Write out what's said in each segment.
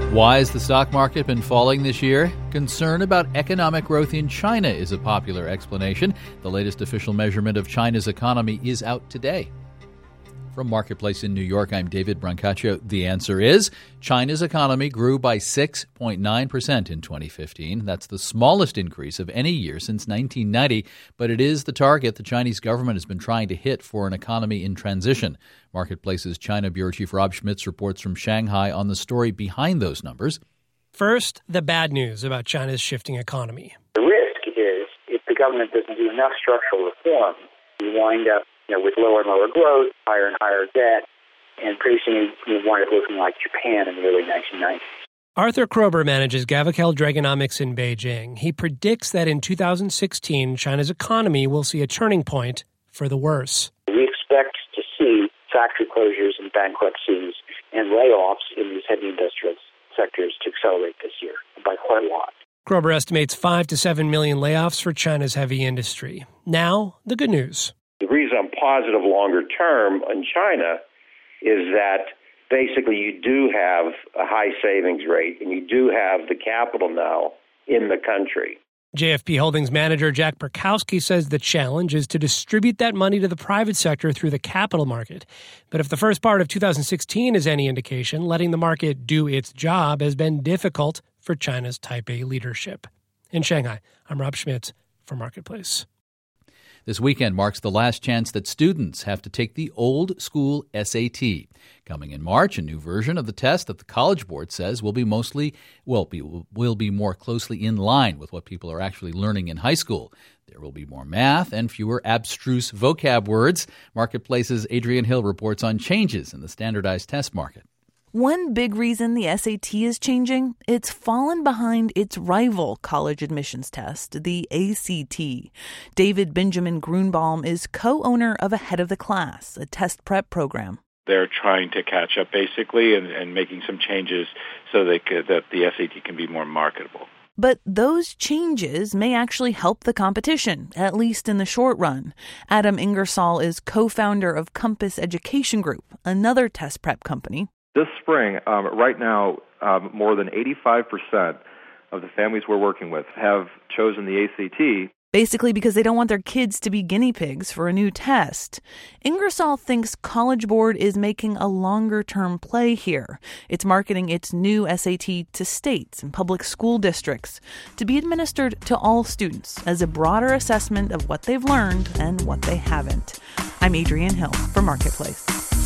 Why has the stock market been falling this year? Concern about economic growth in China is a popular explanation. The latest official measurement of China's economy is out today. From Marketplace in New York, I'm David Brancaccio. The answer is China's economy grew by 6.9% in 2015. That's the smallest increase of any year since 1990, but it is the target the Chinese government has been trying to hit for an economy in transition. Marketplace's China Bureau Chief Rob Schmitz reports from Shanghai on the story behind those numbers. First, the bad news about China's shifting economy. The risk is if the government doesn't do enough structural reform, you wind up with lower and lower growth, higher and higher debt, and pretty soon you wind up looking like Japan in the early 1990s. Arthur Kroeber manages Gavakel Dragonomics in Beijing. He predicts that in 2016, China's economy will see a turning point for the worse. We expect to see factory closures and bankruptcies and layoffs in these heavy industrial sectors to accelerate this year by quite a lot. Kroeber estimates 5 to 7 million layoffs for China's heavy industry. Now, the good news. The reason I'm positive longer term in China is that basically you do have a high savings rate and you do have the capital now in the country. JFP Holdings manager Jack Perkowski says the challenge is to distribute that money to the private sector through the capital market. But if the first part of 2016 is any indication, letting the market do its job has been difficult for China's Type A leadership. In Shanghai, I'm Rob Schmitz for Marketplace. This weekend marks the last chance that students have to take the old school SAT. Coming in March, a new version of the test that the College Board says will be more closely in line with what people are actually learning in high school. There will be more math and fewer abstruse vocab words. Marketplace's Adrienne Hill reports on changes in the standardized test market. One big reason the SAT is changing, it's fallen behind its rival college admissions test, the ACT. David Benjamin Grunbaum is co-owner of Ahead of the Class, a test prep program. They're trying to catch up, basically, and making some changes so that the SAT can be more marketable. But those changes may actually help the competition, at least in the short run. Adam Ingersoll is co-founder of Compass Education Group, another test prep company. This spring, right now, more than 85% of the families we're working with have chosen the ACT. Basically because they don't want their kids to be guinea pigs for a new test. Ingersoll thinks College Board is making a longer-term play here. It's marketing its new SAT to states and public school districts to be administered to all students as a broader assessment of what they've learned and what they haven't. I'm Adrienne Hill for Marketplace.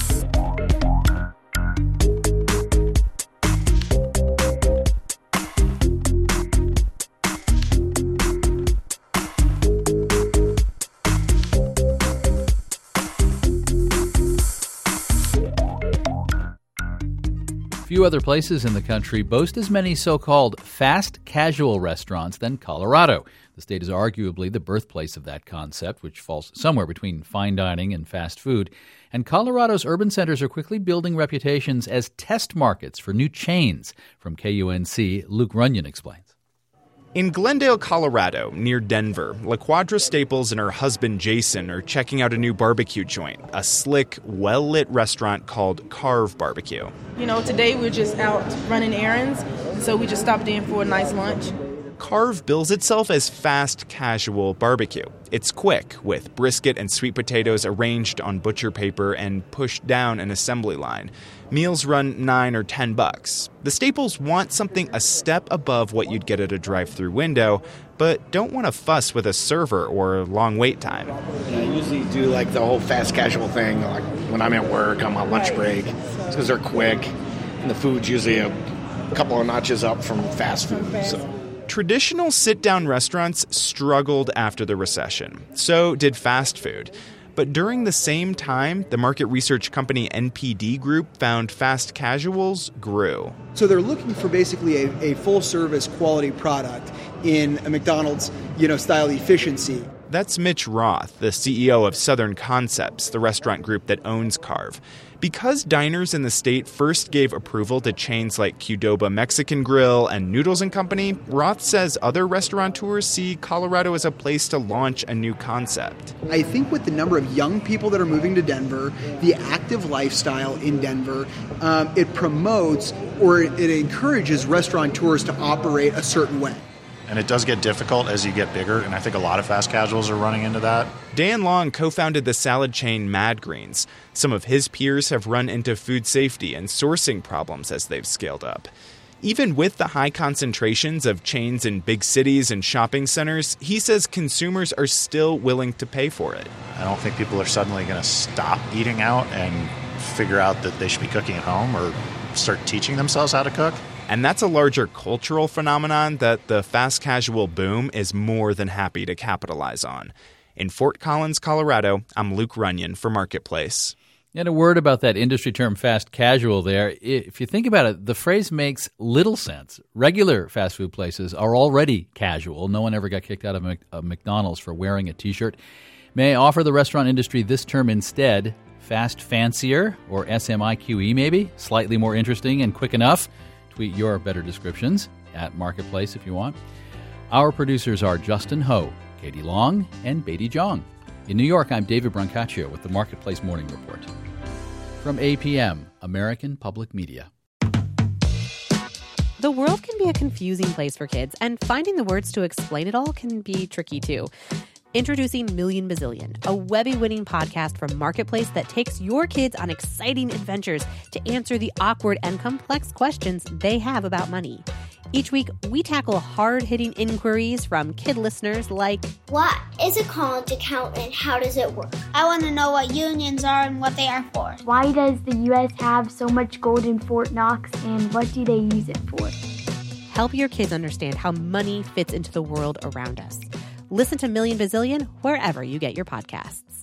Few other places in the country boast as many so-called fast casual restaurants than Colorado. The state is arguably the birthplace of that concept, which falls somewhere between fine dining and fast food. And Colorado's urban centers are quickly building reputations as test markets for new chains. From KUNC, Luke Runyon explains. In Glendale, Colorado, near Denver, LaQuadra Staples and her husband Jason are checking out a new barbecue joint, a slick, well-lit restaurant called Carve Barbecue. Today we're just out running errands, so we just stopped in for a nice lunch. Carve bills itself as fast casual barbecue. It's quick, with brisket and sweet potatoes arranged on butcher paper and pushed down an assembly line. Meals run $9 or $10. The Staples want something a step above what you'd get at a drive-through window, but don't want to fuss with a server or long wait time. I usually do the whole fast casual thing, like when I'm at work on my lunch break, because they're quick, and the food's usually a couple of notches up from fast food. So. Traditional sit-down restaurants struggled after the recession. So did fast food. But during the same time, the market research company NPD Group found fast casuals grew. So they're looking for basically a full-service quality product in a McDonald's, style efficiency. That's Mitch Roth, the CEO of Southern Concepts, the restaurant group that owns Carve. Because diners in the state first gave approval to chains like Qdoba Mexican Grill and Noodles & Company, Roth says other restaurateurs see Colorado as a place to launch a new concept. I think with the number of young people that are moving to Denver, the active lifestyle in Denver, it promotes or it encourages restaurateurs to operate a certain way. And it does get difficult as you get bigger, and I think a lot of fast casuals are running into that. Dan Long co-founded the salad chain Mad Greens. Some of his peers have run into food safety and sourcing problems as they've scaled up. Even with the high concentrations of chains in big cities and shopping centers, he says consumers are still willing to pay for it. I don't think people are suddenly going to stop eating out and figure out that they should be cooking at home or start teaching themselves how to cook. And that's a larger cultural phenomenon that the fast casual boom is more than happy to capitalize on. In Fort Collins, Colorado, I'm Luke Runyon for Marketplace. And a word about that industry term fast casual there. If you think about it, the phrase makes little sense. Regular fast food places are already casual. No one ever got kicked out of McDonald's for wearing a T-shirt. May I offer the restaurant industry this term instead? Fast fancier, or SMIQE maybe? Slightly more interesting and quick enough? Tweet your better descriptions at Marketplace if you want. Our producers are Justin Ho, Katie Long, and Beatty Zhang. In New York, I'm David Brancaccio with the Marketplace Morning Report. From APM, American Public Media. The world can be a confusing place for kids, and finding the words to explain it all can be tricky too. Introducing Million Bazillion, a Webby-winning podcast from Marketplace that takes your kids on exciting adventures to answer the awkward and complex questions they have about money. Each week, we tackle hard-hitting inquiries from kid listeners like, what is a college account and how does it work? I want to know what unions are and what they are for. Why does the U.S. have so much gold in Fort Knox and what do they use it for? Help your kids understand how money fits into the world around us. Listen to Million Bazillion wherever you get your podcasts.